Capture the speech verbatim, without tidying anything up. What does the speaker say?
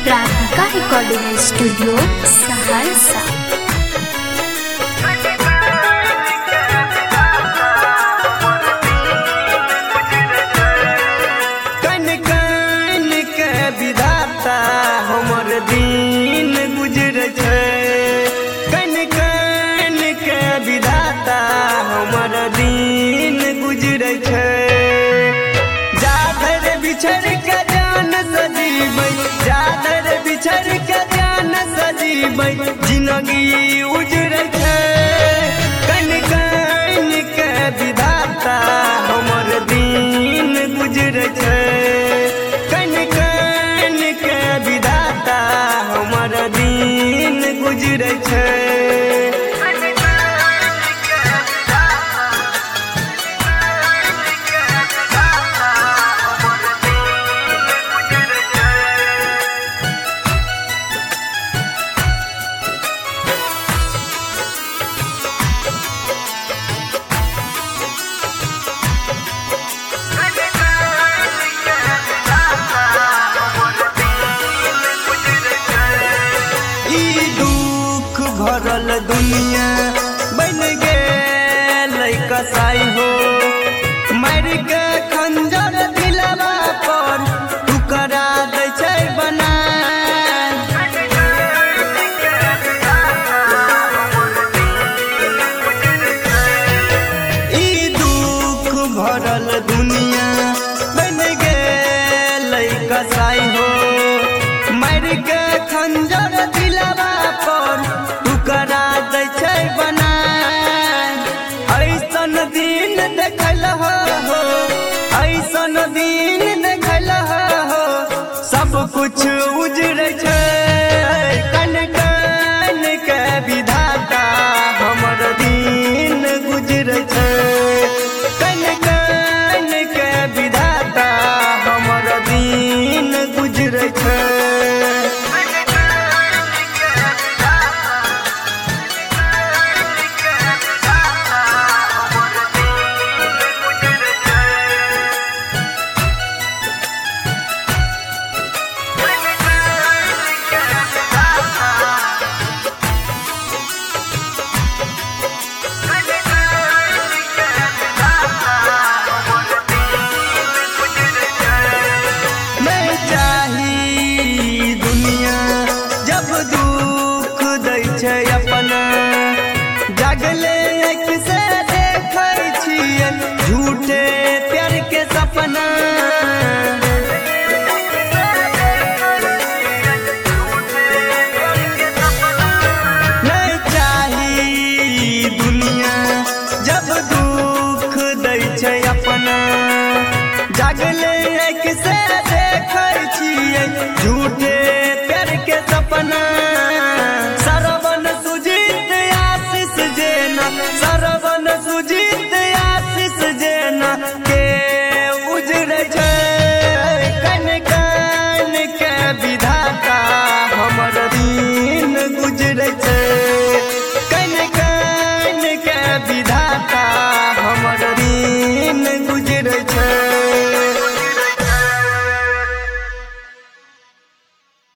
Radhika recording studio Saharsa. कन कन के विधाता हमर दिन गुजर छै, कन कन के विधाता हमर दिन गुजर छै। जाधर बिछड़ के जान सजीबै, जाधर बिछड़ के जान सजीबै, जिंदगी उजर छै। कन कन के विधाता हमर दिन गुजर छै, कन कन के विधाता हमर दिन गुजर छै। भरल दुनिया बन गेलै कसाई हो, मार के खंजर दिलवा पर टुकड़ा दै छै बना। ई दुख भरल दुनिया बन गेलै कसाई हो, मार के खंजर दिलवा पर टुकड़ा दै छै बना। ऐसन दिन देखल हो, ऐसन दिन देखल हो, सब कुछ उजड़ छै। कन कन के विधाता हमर दिन गुजर छै, कन कन के विधाता हमर दिन गुजर छै। अपना जागले एक से देखै छियै झूठे प्यार के सपना। नहीं चाही दुनिया जब दुख दै छै अपना, जागले एक से देखै छियै झूठ